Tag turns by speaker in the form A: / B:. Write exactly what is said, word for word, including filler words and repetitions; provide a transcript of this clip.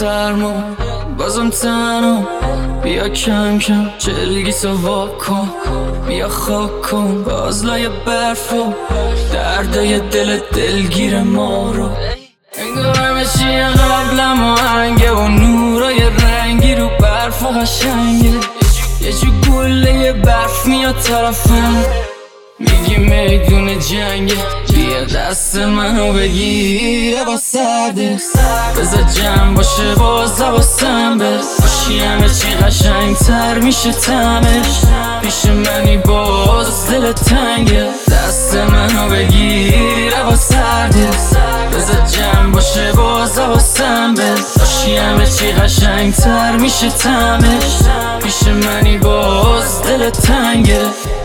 A: سرما بازم تنها، بیا کم کم جلگی سوا کن، بیا خاک کن باز لای برفو درده دل دلگیر ما رو. انگار همه چی قبلم آهنگه و نورای رنگی رو برف و قشنگه. یه جو گله برف میاد طرفم، میگی میدون جنگه، بیا دست منو بگیر با سرده، بذار جمع باشه باز حواسم به باشی، همه چی قشنگ تر میشه تمش، پیش منی باز دل تنگه، دست منو بگیر با سرده، بذار جمع باشه باز حواسم به باشی، همه چی قشنگ تر میشه تمش، پیش منی باز دل تنگه.